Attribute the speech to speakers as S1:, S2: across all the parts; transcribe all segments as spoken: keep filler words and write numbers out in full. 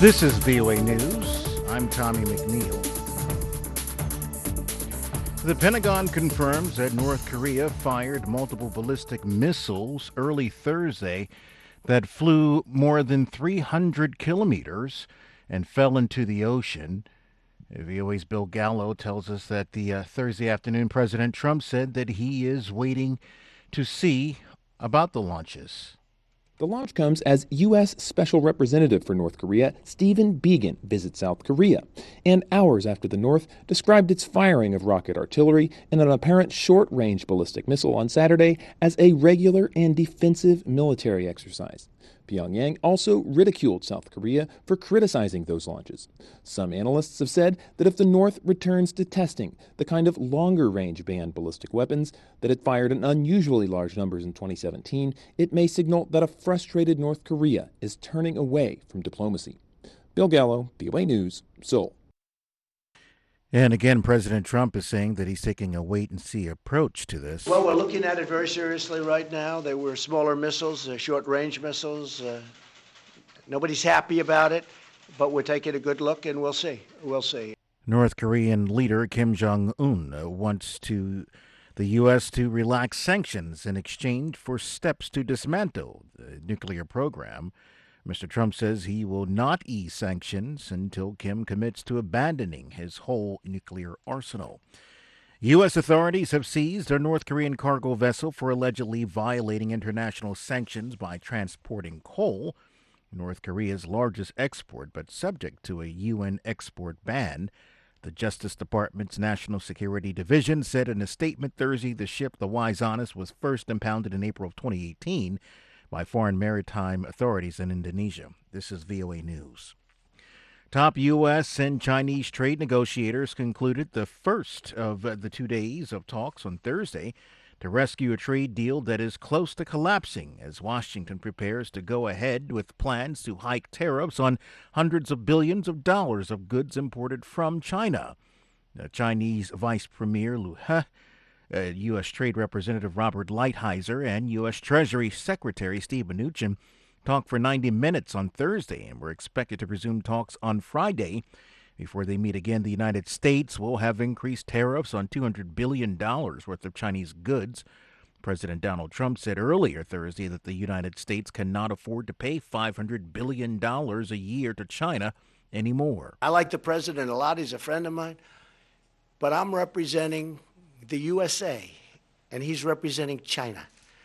S1: This is V O A News. I'm Tommy McNeil. The Pentagon confirms that North Korea fired multiple ballistic missiles early Thursday that flew more than three hundred kilometers and fell into the ocean. V O A's Bill Gallo tells us that the uh, Thursday afternoon, President Trump said that he is waiting to see about the launches.
S2: The launch comes as U S Special Representative for North Korea Stephen Biegun visits South Korea, and hours after the North described its firing of rocket artillery and an apparent short-range ballistic missile on Saturday as a regular and defensive military exercise. Pyongyang also ridiculed South Korea for criticizing those launches. Some analysts have said that if the North returns to testing the kind of longer-range banned ballistic weapons that it fired in unusually large numbers in twenty seventeen, it may signal that a frustrated North Korea is turning away from diplomacy. Bill Gallo, V O A News, Seoul.
S1: And again, President Trump is saying that he's taking a wait-and-see approach to this.
S3: Well, we're looking at it very seriously right now. They were smaller missiles, uh, short-range missiles. Uh, nobody's happy about it, but we're taking a good look, and we'll see. We'll see.
S1: North Korean leader Kim Jong-un uh, wants to the U S to relax sanctions in exchange for steps to dismantle the nuclear program. Mister Trump says he will not ease sanctions until Kim commits to abandoning his whole nuclear arsenal. U S authorities have seized a North Korean cargo vessel for allegedly violating international sanctions by transporting coal, North Korea's largest export, but subject to a U N export ban. The Justice Department's National Security Division said in a statement Thursday the ship, the Wise Honest, was first impounded in April of twenty eighteen by foreign maritime authorities in Indonesia. This is V O A News. Top U S and Chinese trade negotiators concluded the first of the two days of talks on Thursday to rescue a trade deal that is close to collapsing as Washington prepares to go ahead with plans to hike tariffs on hundreds of billions of dollars of goods imported from China. The Chinese Vice Premier Liu He, Uh, U S. Trade Representative Robert Lighthizer, and U S. Treasury Secretary Steve Mnuchin talked for ninety minutes on Thursday and were expected to resume talks on Friday. Before they meet again, the United States will have increased tariffs on two hundred billion dollars worth of Chinese goods. President Donald Trump said earlier Thursday that the United States cannot afford to pay five hundred billion dollars a year to China anymore.
S3: I like the president a lot. He's a friend of mine. But I'm representing the U S A, and he's representing China.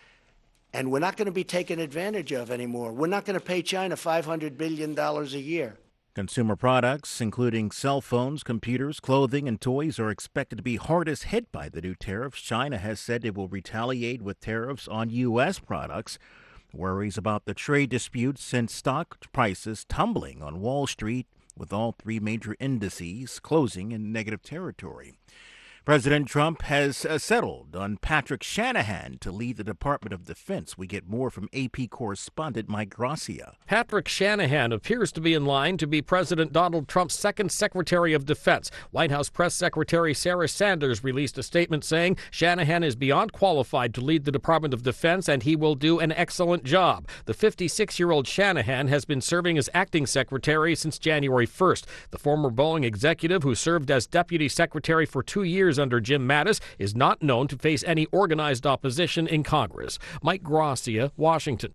S3: And we're not going to be taken advantage of anymore. We're not going to pay China five hundred billion dollars a year.
S1: Consumer products, including cell phones, computers, clothing, and toys, are expected to be hardest hit by the new tariffs. China has said it will retaliate with tariffs on U S products. Worries about the trade dispute sent stock prices tumbling on Wall Street, with all three major indices closing in negative territory. President Trump has uh, settled on Patrick Shanahan to lead the Department of Defense. We get more from A P correspondent Mike Gracia.
S4: Patrick Shanahan appears to be in line to be President Donald Trump's second Secretary of Defense. White House Press Secretary Sarah Sanders released a statement saying Shanahan is beyond qualified to lead the Department of Defense and he will do an excellent job. The fifty-six-year-old Shanahan has been serving as acting secretary since January first. The former Boeing executive, who served as deputy secretary for two years under Jim Mattis, is not known to face any organized opposition in Congress. Mike Gracia, Washington.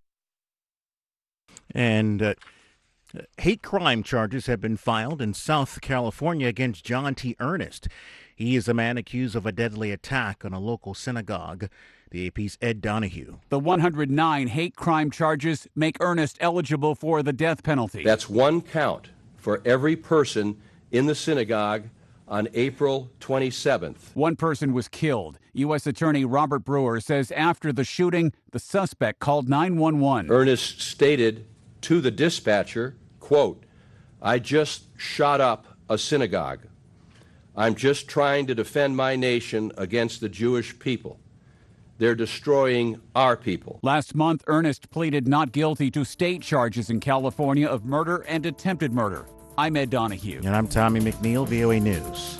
S1: And uh, hate crime charges have been filed in South California against John T. Ernest. He is a man accused of a deadly attack on a local synagogue. The A P's Ed Donahue.
S5: The one hundred nine hate crime charges make Ernest eligible for the death penalty.
S6: That's one count for every person in the synagogue on April twenty-seventh.
S5: One person was killed. U S. Attorney Robert Brewer says after the shooting, the suspect called nine one one.
S6: Ernest stated to the dispatcher, quote, "I just shot up a synagogue. I'm just trying to defend my nation against the Jewish people. They're destroying our people."
S5: Last month, Ernest pleaded not guilty to state charges in California of murder and attempted murder. I'm Ed Donahue.
S1: And I'm Tommy McNeil, V O A News.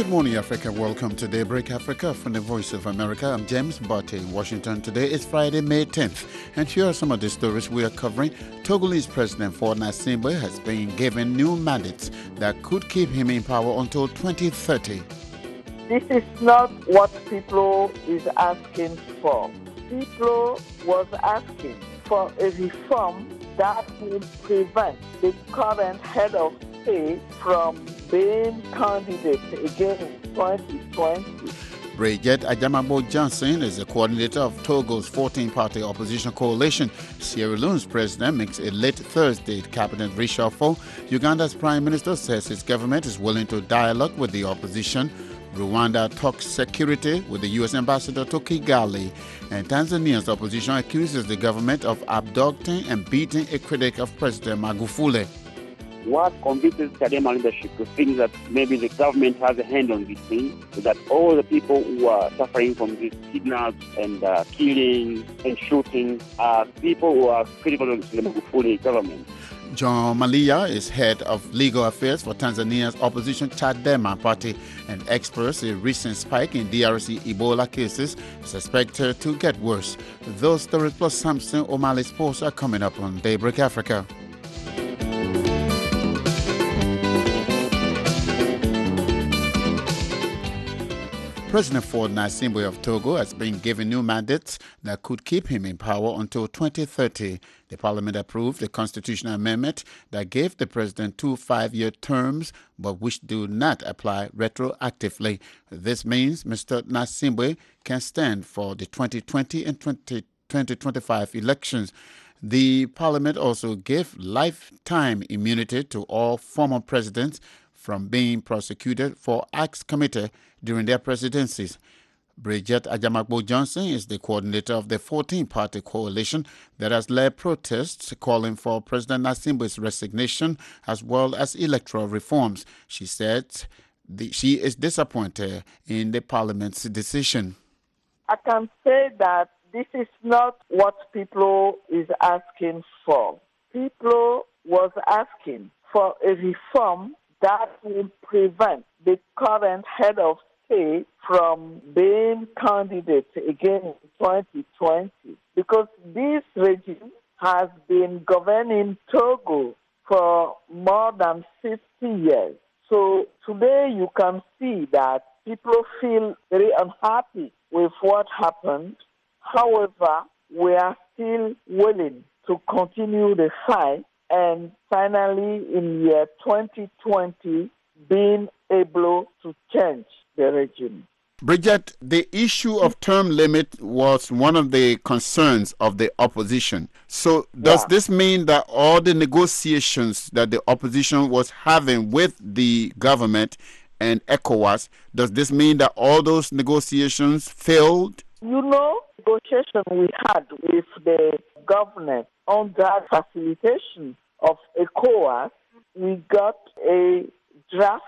S7: Good morning, Africa. Welcome to Daybreak Africa from the Voice of America. I'm James Barty in Washington. Today is Friday, May tenth, and here are some of the stories we are covering. Togolese President Faure Gnassingbé has been given new mandates that could keep him in power until twenty thirty.
S8: This is not what people is asking for. People was asking for a reform that will prevent the current head of state from being candidate again in twenty twenty.
S7: Bridget Ajamabo Johnson is the coordinator of Togo's fourteen-party opposition coalition. Sierra Leone's president makes a late Thursday cabinet reshuffle. Uganda's prime minister says his government is willing to dialogue with the opposition. Rwanda talks security with the U S ambassador to Kigali. And Tanzania's opposition accuses the government of abducting and beating a critic of President Magufuli.
S9: What convinces Chadema leadership to think that maybe the government has a hand on this thing, so that all the people who are suffering from these kidnaps and uh, killing and shooting are people who are critical of the Magufuli government.
S7: John Malia is head of legal affairs for Tanzania's opposition Chadema party, and experts say a recent spike in D R C Ebola cases is expected to get worse. Those stories plus Samson O'Malley Sports are coming up on Daybreak Africa. President Faure Gnassingbé of Togo has been given new mandates that could keep him in power until twenty thirty. The parliament approved a constitutional amendment that gave the president two five-year terms, but which do not apply retroactively. This means Mister Gnassingbé can stand for the twenty twenty and twenty twenty-five elections. The parliament also gave lifetime immunity to all former presidents from being prosecuted for acts committed during their presidencies. Bridget Ajamabo Johnson is the coordinator of the fourteen-party coalition that has led protests calling for President Gnassingbé's resignation as well as electoral reforms. She said the, she is disappointed in the parliament's decision.
S8: I can say that this is not what people is asking for. People was asking for a reform that will prevent the current head of state from being candidate again in twenty twenty, because this regime has been governing Togo for more than fifty years. So today you can see that people feel very unhappy with what happened. However, we are still willing to continue the fight and finally in year twenty twenty being able to change the regime.
S7: Bridget, the issue of term limit was one of the concerns of the opposition. So does
S8: Yeah.
S7: this mean that all the negotiations that the opposition was having with the government and ECOWAS, does this mean that all those negotiations failed?
S8: You know, negotiation we had with the government on that facilitation of ECOWAS, we got a draft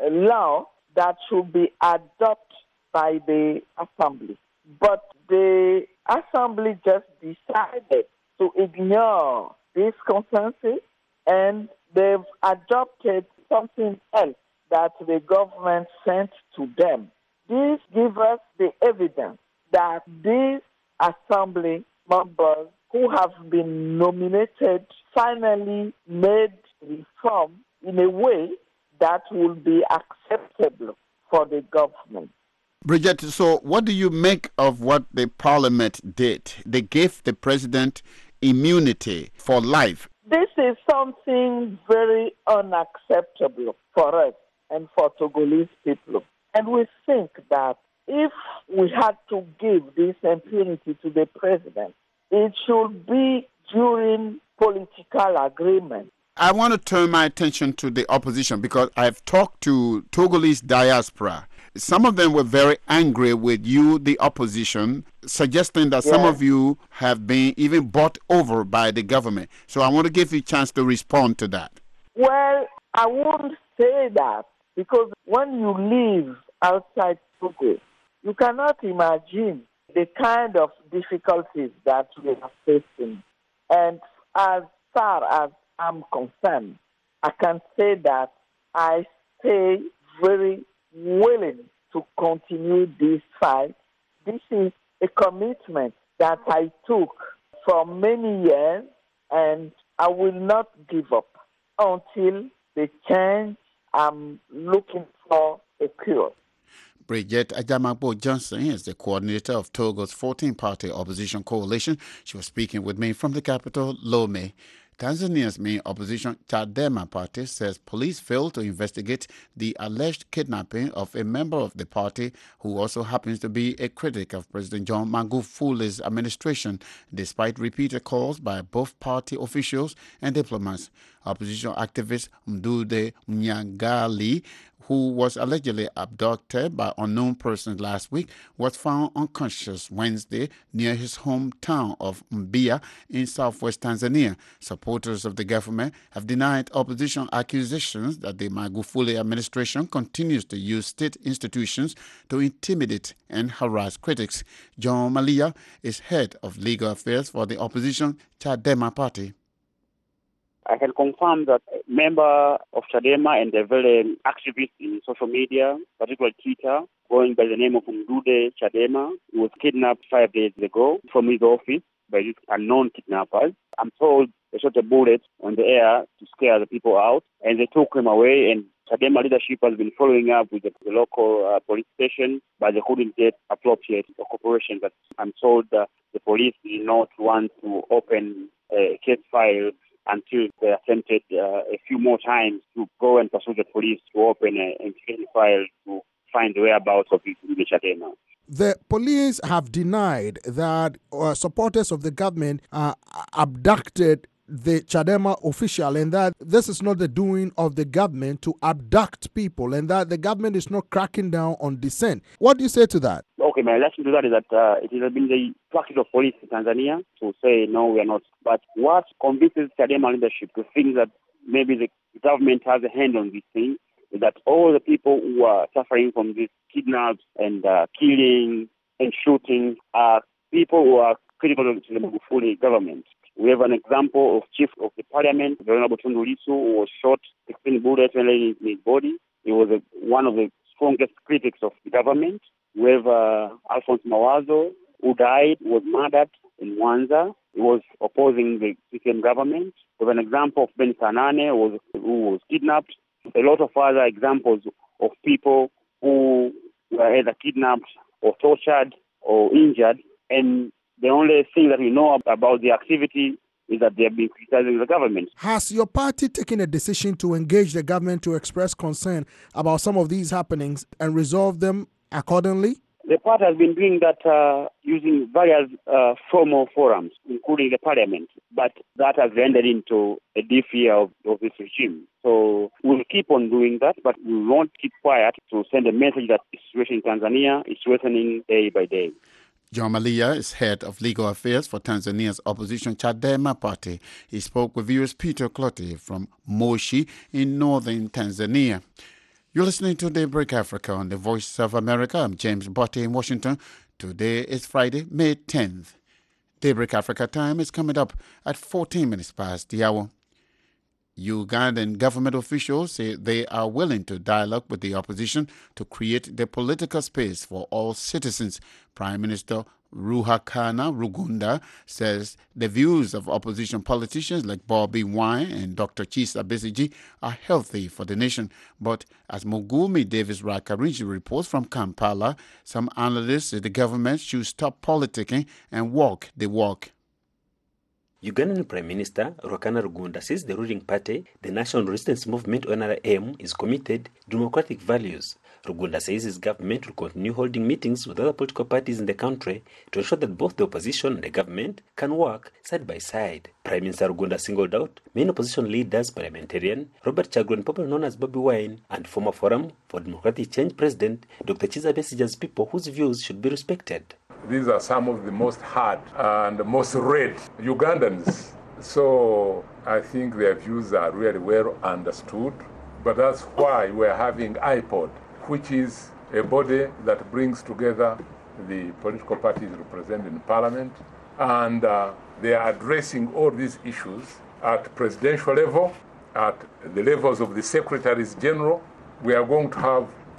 S8: law that should be adopted by the assembly. But the assembly just decided to ignore this consensus, and they've adopted something else that the government sent to them. This gives us the evidence that these assembly members who have been nominated finally made reform in a way that will be acceptable for the government.
S7: Bridget, so what do you make of what the parliament did? They gave the president immunity for life.
S8: This is something very unacceptable for us and for Togolese people. And we think that if we had to give this impunity to the president, it should be during political agreement.
S7: I want to turn my attention to the opposition because I've talked to Togolese diaspora. Some of them were very angry with you, the opposition, suggesting that
S8: Yeah.
S7: some of you have been even bought over by the government. So I want to give you a chance to respond to that.
S8: Well, I won't say that because when you live outside Togo, you cannot imagine the kind of difficulties that we are facing. And as far as I'm concerned, I can say that I stay very willing to continue this fight. This is a commitment that I took for many years, and I will not give up until the change I'm looking for occurs.
S7: Bridget Ajamagbo Johnson is the coordinator of Togo's fourteen-party opposition coalition. She was speaking with me from the capital, Lome. Tanzania's main opposition, Chadema party, says police failed to investigate the alleged kidnapping of a member of the party who also happens to be a critic of President John Magufuli's administration, despite repeated calls by both party officials and diplomats. Opposition activist Mdude Mnyagali, who was allegedly abducted by unknown persons last week, was found unconscious Wednesday near his hometown of Mbia in southwest Tanzania. Supporters of the government have denied opposition accusations that the Magufuli administration continues to use state institutions to intimidate and harass critics. John Malia is head of legal affairs for the opposition Chadema party.
S9: I can confirm that a member of Chadema and a very activist in social media, particularly Twitter, going by the name of Mdude Chadema, was kidnapped five days ago from his office by these unknown kidnappers. I'm told they shot a bullet on the air to scare the people out, and they took him away. And Chadema leadership has been following up with the, the local uh, police station, but they couldn't get appropriate cooperation. But I'm told that the police did not want to open a case file until they attempted uh, a few more times to go and pursue the police to open an investigation file to find the whereabouts of the Chadema.
S10: The police have denied that uh, supporters of the government uh, abducted the Chadema official, and that this is not the doing of the government to abduct people, and that the government is not cracking down on dissent. What do you say to that?
S9: Okay, my reaction to that is that uh, it has been the practice of police in Tanzania to say, no, we are not. But what convinces Chadema leadership to think that maybe the government has a hand on this thing is that all the people who are suffering from these kidnaps and uh, killing and shooting are people who are critical to the Magufuli government. We have an example of Chief of the Parliament, the Honorable Tundu Lissu, who was shot sixteen bullets in his body. He was a, one of the strongest critics of the government. We have uh, Alphonse Mawazo, who died, was murdered in Mwanza. He was opposing the C C M government. We have an example of Ben Sanane, who was, who was kidnapped. A lot of other examples of people who were either kidnapped or tortured or injured, and the only thing that we know about the activity is that they have been criticizing the government.
S10: Has your party taken a decision to engage the government to express concern about some of these happenings and resolve them accordingly?
S9: The party has been doing that uh, using various uh, formal forums, including the parliament, but that has ended into a deaf ear of, of this regime. So we'll keep on doing that, but we won't keep quiet to send a message that the situation in Tanzania is worsening day by day.
S7: John Malia is head of legal affairs for Tanzania's opposition Chadema party. He spoke with viewers Peter Clottey from Moshi in northern Tanzania. You're listening to Daybreak Africa on the Voice of America. I'm James Botte in Washington. Today is Friday, May tenth. Daybreak Africa time is coming up at fourteen minutes past the hour. Ugandan government officials say they are willing to dialogue with the opposition to create the political space for all citizens. Prime Minister Ruhakana Rugunda says the views of opposition politicians like Bobby Wine and Doctor Chisa Besigye are healthy for the nation. But as Mugumi Davis Rakarinji reports from Kampala, some analysts say the government should stop politicking and walk the walk.
S11: Ugandan Prime Minister Ruhakana Rugunda says the ruling party, the National Resistance Movement N R M, is committed to democratic values. Rugunda says his government will continue holding meetings with other political parties in the country to ensure that both the opposition and the government can work side by side. Prime Minister Rugunda singled out main opposition leaders, parliamentarian Robert Kyagulanyi, popularly known as Bobby Wine, and former Forum for Democratic Change President Doctor Kizza Besigye's people whose views should be respected.
S12: These are some of the most hard and most read Ugandans. So I think their views are really well understood. But that's why we're having I P O D, which is a body that brings together the political parties represented in Parliament. And uh, they are addressing all these issues at presidential level, at the levels of the secretaries general. We are going to have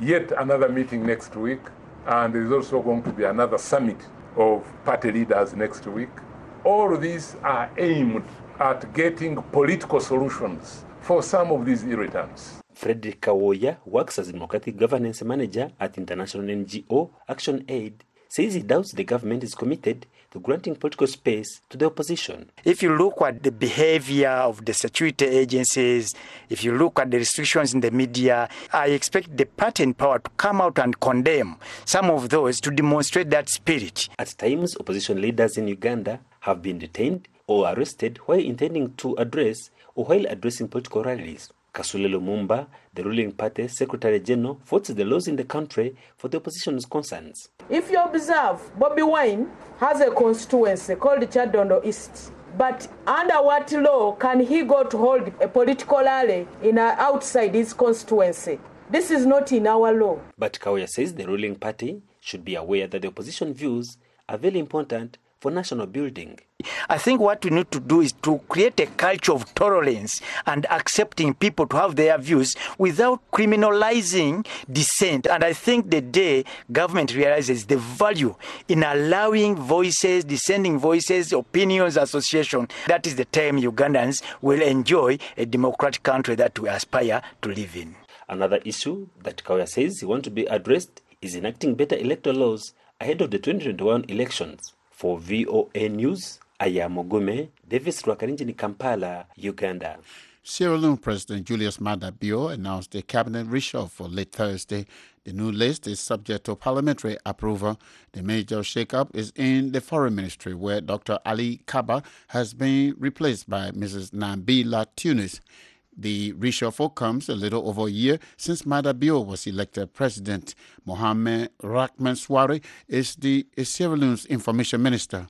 S12: yet another meeting next week, and there's also going to be another summit of party leaders next week. All of these are aimed at getting political solutions for some of these irritants.
S11: Frederick Kawoya works as a democratic governance manager at international N G O Action Aid, says he doubts the government is committed to granting political space to the opposition.
S13: If you look at the behavior of the security agencies, if you look at the restrictions in the media, I expect the party in power to come out and condemn some of those to demonstrate that spirit.
S11: At times, opposition leaders in Uganda have been detained or arrested while intending to address or while addressing political rallies. Kasule Lumumba, the ruling party Secretary General, votes the laws in the country for the opposition's concerns.
S14: If you observe, Bobby Wine has a constituency called Chadondo East. But under what law can he go to hold a political rally in a, outside his constituency? This is not in our law.
S11: But Kawoya says the ruling party should be aware that the opposition views are very important for national building.
S13: I think what we need to do is to create a culture of tolerance and accepting people to have their views without criminalizing dissent. And I think the day government realizes the value in allowing voices, dissenting voices, opinions, association, that is the time Ugandans will enjoy a democratic country that we aspire to live in.
S11: Another issue that Kawoya says he wants to be addressed is enacting better electoral laws ahead of the twenty twenty-one elections. For V O A News, I am Mogume, Davis Rwakarinji in Kampala, Uganda.
S7: Sierra Leone President Julius Maada Bio announced a cabinet reshuffle late Thursday. The new list is subject to parliamentary approval. The major shakeup is in the foreign ministry, where Doctor Ali Kaba has been replaced by Missus Nabila Tunis. The reshuffle comes a little over a year since Maada Bio was elected president. Mohamed Rahman Sware is the is Sierra Leone's information minister.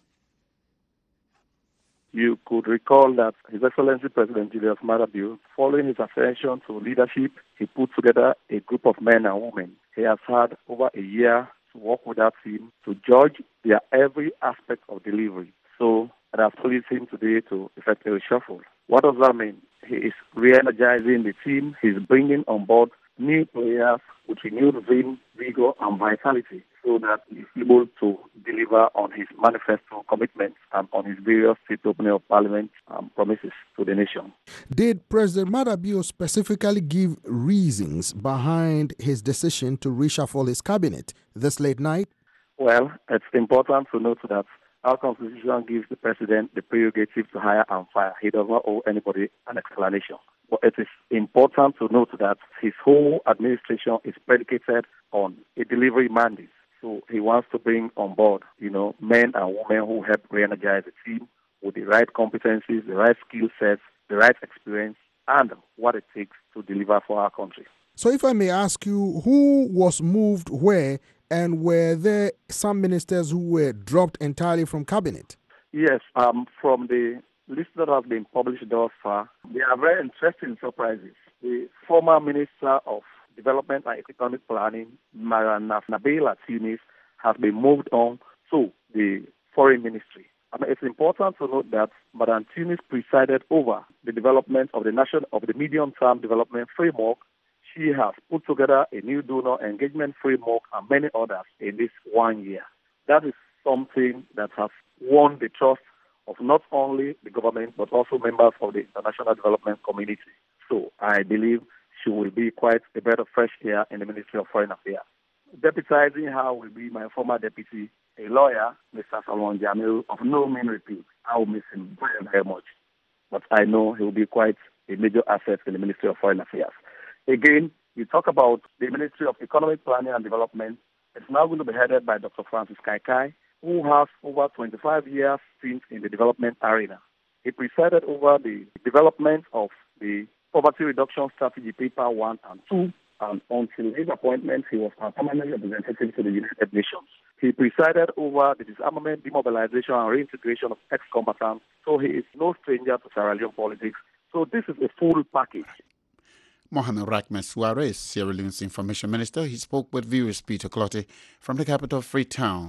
S15: You could recall that His Excellency President Julius Maada Bio, following his ascension to leadership, he put together a group of men and women. He has had over a year to work with that team to judge their every aspect of delivery. So it has pleased him today to effect a reshuffle. What does that mean? He is re-energizing the team. He's bringing on board new players with renewed vim, vigor, and vitality so that he's able to deliver on his manifesto commitments and on his various state opening of parliament um, promises to the nation.
S10: Did President Maada Bio specifically give reasons behind his decision to reshuffle his cabinet this late night?
S15: Well, it's important to note that our Constitution gives the President the prerogative to hire and fire. He does not owe anybody an explanation. But it is important to note that his whole administration is predicated on a delivery mandate. So he wants to bring on board, you know, men and women who help re-energize the team with the right competencies, the right skill sets, the right experience, and what it takes to deliver for our country.
S10: So if I may ask you, who was moved where, and were there some ministers who were dropped entirely from cabinet?
S15: Yes, um, from the list that has been published thus far, there are very interesting surprises. The former Minister of Development and Economic Planning, Madam Nabila Tunis, has been moved on to the Foreign Ministry. I mean, it's important to note that Madam Tunis presided over the development of the national of the medium-term development framework. She has put together a new donor engagement framework and many others in this one year. That is something that has won the trust of not only the government but also members of the international development community. So I believe she will be quite a breath of fresh air in the Ministry of Foreign Affairs. Deputizing her will be my former deputy, a lawyer, Mister Salwan Jamil, of no mean repute. I will miss him very, very much. But I know he will be quite a major asset in the Ministry of Foreign Affairs. Again, we talk about the Ministry of Economic Planning and Development. It's now going to be headed by Doctor Francis Kaikai, who has over twenty-five years since in the development arena. He presided over the development of the Poverty Reduction Strategy Paper one and two, and until his appointment, he was a permanent representative to the United Nations. He presided over the disarmament, demobilization, and reintegration of ex-combatants, so he is no stranger to Sierra Leone politics. So this is a full package.
S7: Mohamed Rahman Sware is Sierra Leone's information minister. He spoke with viewers Peter Clotty from the capital Freetown.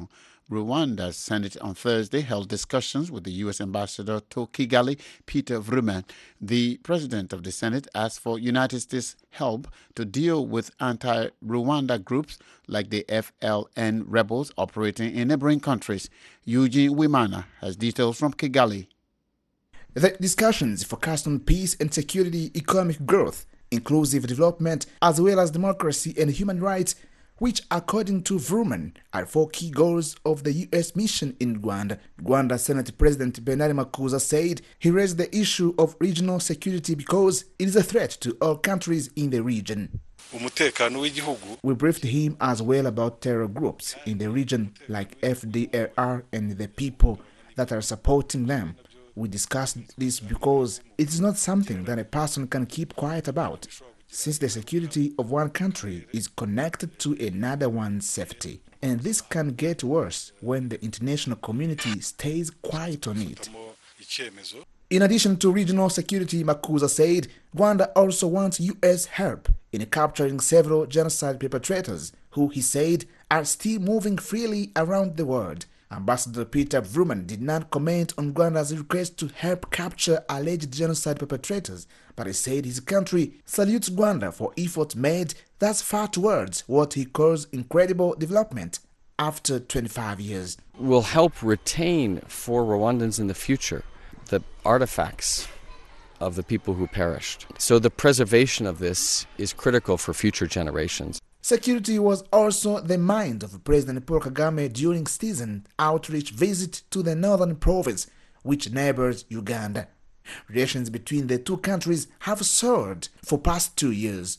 S7: Rwanda's Senate on Thursday held discussions with the U S ambassador to Kigali, Peter Vrooman. The president of the Senate asked for United States help to deal with anti-Rwanda groups like the F L N rebels operating in neighboring countries. Eugene Wimana has details from Kigali.
S16: The discussions focused on peace and security, economic growth, inclusive development, as well as democracy and human rights, which, according to Vrooman, are four key goals of the U S mission in Rwanda. Rwanda Senate President Bernard Makuza said he raised the issue of regional security because it is a threat to all countries in the region. We briefed him as well about terror groups in the region like F D L R and the people that are supporting them. We discussed this because it is not something that a person can keep quiet about, since the security of one country is connected to another one's safety. And this can get worse when the international community stays quiet on it. In addition to regional security, Makuza said Rwanda also wants U S help in capturing several genocide perpetrators who, he said, are still moving freely around the world. Ambassador Peter Vrooman did not comment on Rwanda's request to help capture alleged genocide perpetrators, but he said his country salutes Rwanda for efforts made thus far towards what he calls incredible development after twenty-five years.
S17: Will help retain for Rwandans in the future the artifacts of the people who perished. So the preservation of this is critical for future generations.
S16: Security was also the mind of President Paul Kagame during season outreach visit to the northern province, which neighbors Uganda. Relations between the two countries have soared for past two years.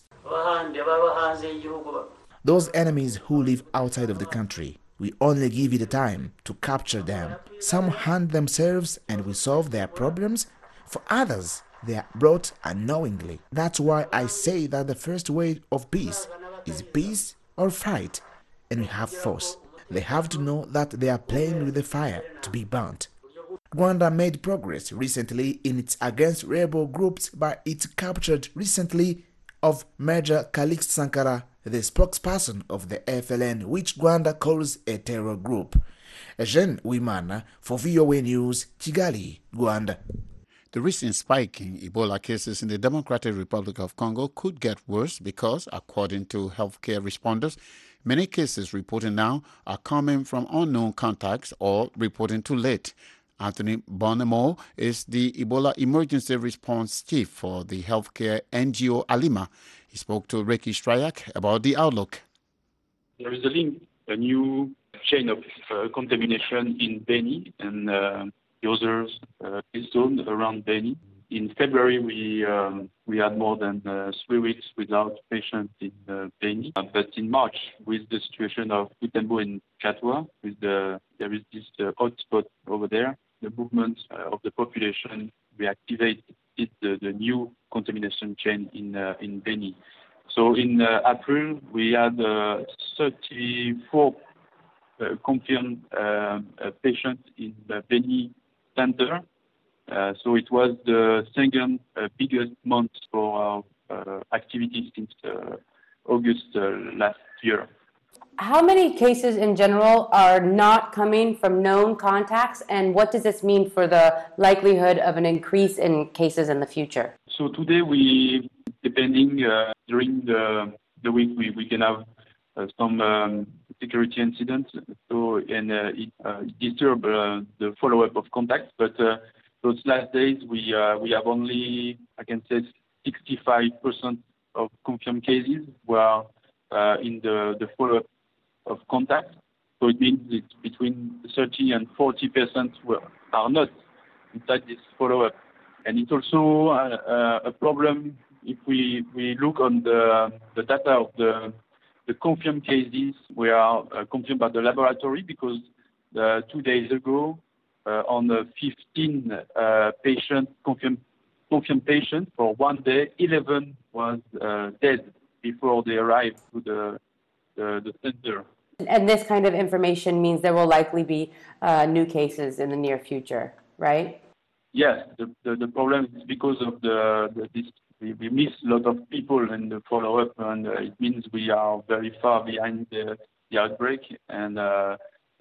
S16: Those enemies who live outside of the country, we only give it time to capture them. Some hunt themselves and we solve their problems. For others, they are brought unknowingly. That's why I say that the first way of peace is peace or fight, and we have force. They have to know that they are playing with the fire to be burnt. Rwanda made progress recently in its against rebel groups by its captured recently of Major Calixte Sankara, the spokesperson of the F L N, which Rwanda calls a terror group. Eugene Wimana for V O A News, Kigali, Rwanda.
S7: The recent spike in Ebola cases in the Democratic Republic of Congo could get worse because, according to healthcare responders, many cases reported now are coming from unknown contacts or reporting too late. Anthony Bonemo is the Ebola Emergency Response Chief for the healthcare N G O Alima. He spoke to Ricky Strayak about the outlook.
S18: There is a link, a new chain of uh, contamination in Beni and uh, the others uh, zone around Beni. In February, we um, we had more than uh, three weeks without patients in uh, Beni. Uh, but in March, with the situation of Butembo and Katwa, with the there is this uh, hotspot over there, the movement uh, of the population reactivated the, the new contamination chain in uh, in Beni. So in uh, April, we had uh, thirty-four uh, confirmed uh, uh, patients in the Beni center. Uh, so it was the second uh, biggest month for our uh, activity since uh, August uh, last year.
S19: How many cases in general are not coming from known contacts, and what does this mean for the likelihood of an increase in cases in the future?
S18: So today we, depending uh, during the the week, we, we can have uh, some um, security incidents. So and uh, it uh, disturb uh, the follow-up of contacts, but uh, those last days, we uh, we have only, I can say, sixty-five percent of confirmed cases were uh, in the, the follow-up of contact. So it means it's between thirty and forty percent were, are not inside this follow-up. And it's also uh, a problem if we, we look on the, the data of the, the confirmed cases were uh, confirmed by the laboratory, because uh, two days ago, Uh, on the fifteen uh, patient confirmed, confirmed patients for one day, eleven was uh, dead before they arrived to the, the, the center.
S19: And this kind of information means there will likely be uh, new cases in the near future, right?
S18: Yes, the, the, the problem is because of the, the this, we, we miss a lot of people in the follow-up, and uh, it means we are very far behind the, the outbreak, and uh, so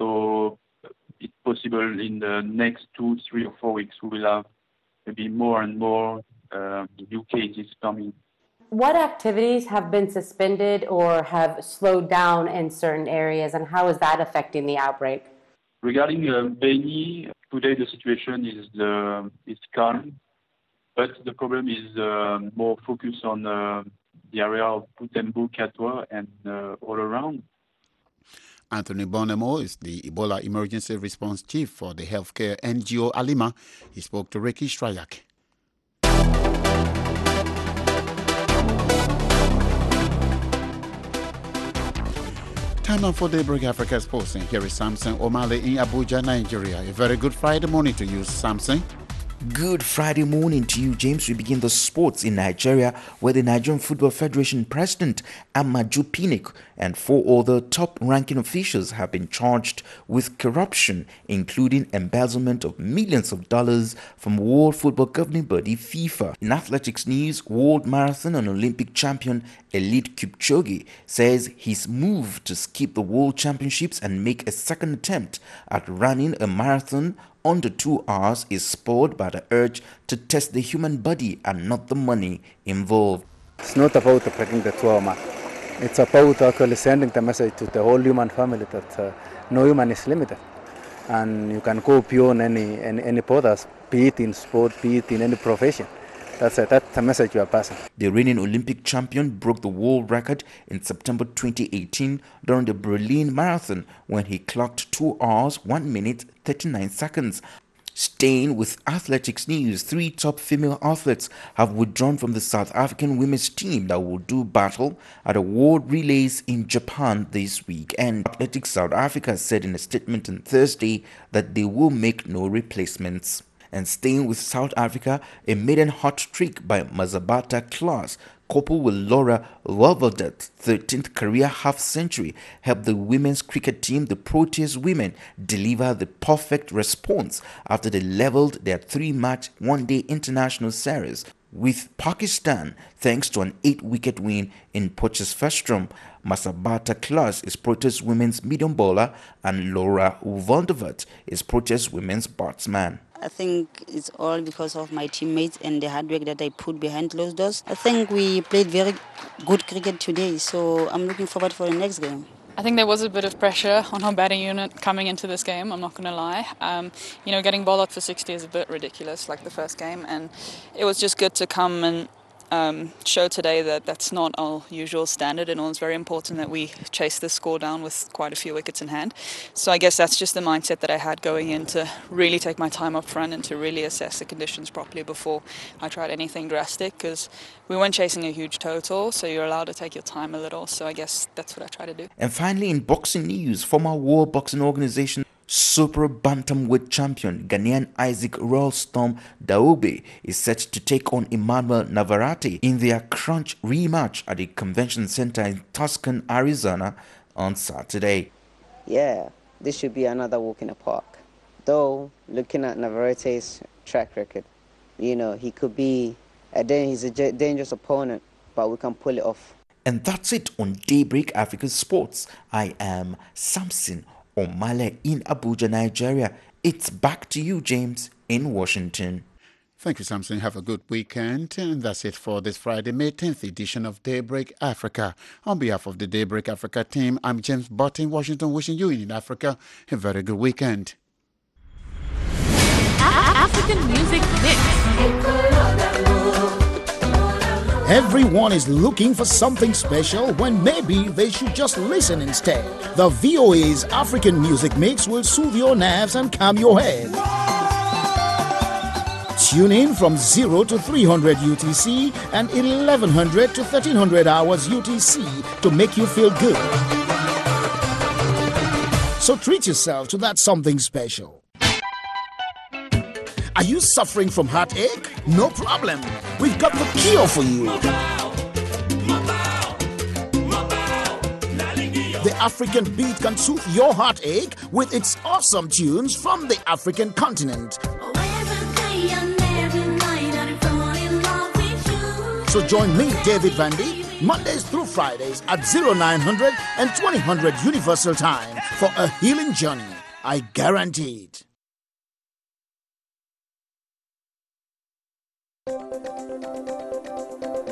S18: So it's possible in the next two, three or four weeks we will have maybe more and more uh, new cases coming.
S19: What activities have been suspended or have slowed down in certain areas, and how is that affecting the outbreak?
S18: Regarding uh, Beni, today the situation is uh, is calm, but the problem is uh, more focused on uh, the area of Butembo, Katwa, and uh, all around.
S7: Anthony Bonemo is the Ebola Emergency Response Chief for the healthcare N G O Alima. He spoke to Ricky Strayak. Time now for Daybreak Africa Sports, and here is Samson Omale in Abuja, Nigeria. A very good Friday morning to you, Samson.
S20: Good Friday morning to you, James. We begin the sports in Nigeria, where the Nigerian Football Federation President Amaju Pinnick and four other top-ranking officials have been charged with corruption, including embezzlement of millions of dollars from World Football Governing Body FIFA. In athletics news, World Marathon and Olympic champion Eliud Kipchoge says his move to skip the World Championships and make a second attempt at running a marathon under two hours is spurred by the urge to test the human body and not the money involved.
S21: It's not about breaking the two-hour mark. It's about actually sending the message to the whole human family that uh, no human is limited. And you can go beyond any, any, any borders, be it in sport, be it in any profession. That's a, that's the message you are passing.
S20: The reigning Olympic champion broke the world record in September twenty eighteen during the Berlin Marathon when he clocked two hours, one minute, thirty-nine seconds. Staying with athletics news, three top female athletes have withdrawn from the South African women's team that will do battle at the World Relays in Japan this weekend. Athletics South Africa said in a statement on Thursday that they will make no replacements. And staying with South Africa, a maiden hot trick by Mazabata Klaas, coupled with Laura Welvedet's thirteenth career half-century, helped the women's cricket team, the Proteas women, deliver the perfect response after they leveled their three-match one-day international series with Pakistan thanks to an eight-wicket win in Potchefstroom. Masabata Klaas is Proteas women's medium bowler and Laura Weldevet is Proteas women's batsman.
S22: I think it's all because of my teammates and the hard work that I put behind closed doors. I think we played very good cricket today, so I'm looking forward for the next game.
S23: I think there was a bit of pressure on our batting unit coming into this game, I'm not going to lie. Um, you know, getting bowled out for sixty is a bit ridiculous, like the first game, and it was just good to come and Um, show today that that's not our usual standard, and it's very important that we chase this score down with quite a few wickets in hand. So I guess that's just the mindset that I had going in, to really take my time up front and to really assess the conditions properly before I tried anything drastic, because we weren't chasing a huge total, so you're allowed to take your time a little. So I guess that's what I try to do.
S20: And finally, in boxing news, former World Boxing Organization Super Bantamweight champion Ghanaian Isaac Royalstorm Daobe is set to take on Emmanuel Navarrete in their crunch rematch at the Convention Center in Tucson, Arizona on Saturday.
S24: Yeah, this should be another walk in the park. Though, looking at Navarrete's track record, you know, he could be, a, he's a dangerous opponent, but we can pull it off.
S20: And that's it on Daybreak Africa Sports. I am Samson Omale in Abuja, Nigeria. It's back to you, James, in Washington.
S7: Thank you, Samson. Have a good weekend. And that's it for this Friday, May tenth edition of Daybreak Africa. On behalf of the Daybreak Africa team, I'm James Butt in Washington, wishing you in Africa a very good weekend.
S25: African Music Mix.
S26: Everyone is looking for something special when maybe they should just listen instead. The V O A's African Music Mix will soothe your nerves and calm your head. Tune in from zero to three hundred U T C and eleven hundred to thirteen hundred hours U T C to make you feel good. So treat yourself to that something special. Are you suffering from heartache? No problem. We've got the cure for you. The African beat can soothe your heartache with its awesome tunes from the African continent. So join me, David Vandy, Mondays through Fridays at oh nine hundred and twenty hundred Universal Time for a healing journey. I guarantee it.